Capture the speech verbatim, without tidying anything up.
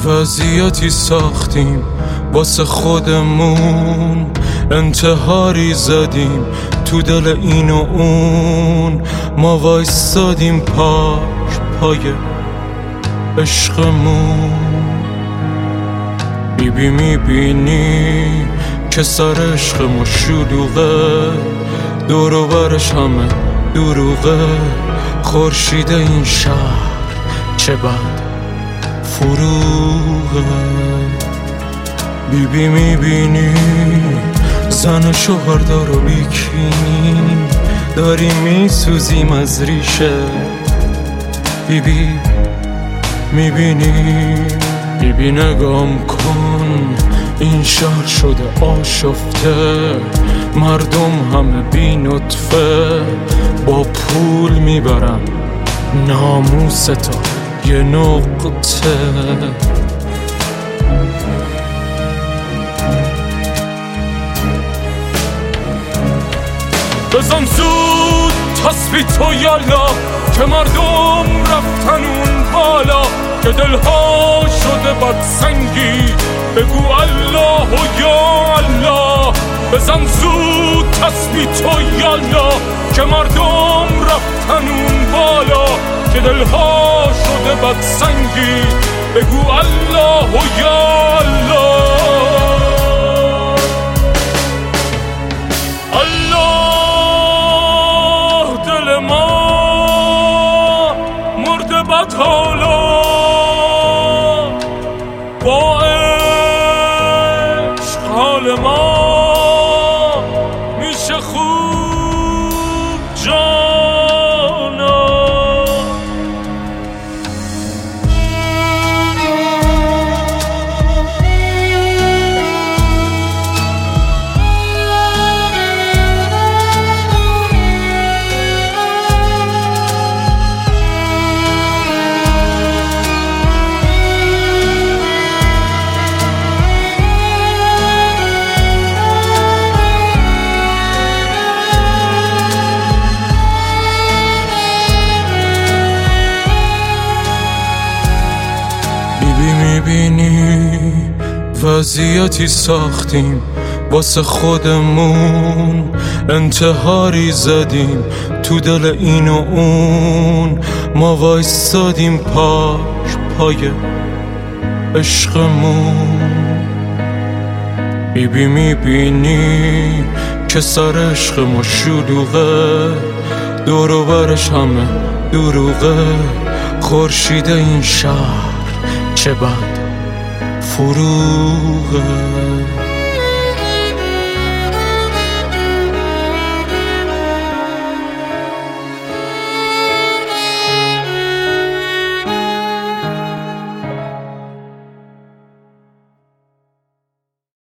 وضعیتی ساختیم واسه خودمون، انتحاری زدیم تو دل این و اون، ما وایستادیم پاش پای عشقمون. بیبی میبینی که سر عشقمون شلوغه، دور و برش همه دروغه، خورشید این شهر چه بد فروغه. بیبی میبینی زن شوهردار و بیکینی، داری میسوزیم از ریشه. بیبی میبینی بیبی نگام کن، این شهر شده آشفته، مردم همه بی نطفه، با پول میبرم ناموس تا یه نقطه. بزن زود تسبیح تو یالا که مردم رفتن اون بالا، که دلها شده بدسنگی، بگو الله و یا الله. بزن زود تسبیح تو یالا که مردم رفتن اون بالا، که دلها شده بدسنگی، بگو الله و یا الله. حالا با عشق حال ما میشه خوب جانا. میبینی وضعیتی ساختیم واسه خودمون، انتحاری زدیم تو دل این و اون، ما وایستادیم پاش پای عشقمون. بیبی میبینی که سر عشقمون شلوغه، دور و برش همه دروغه، خورشید این شهر چه بد فروغه.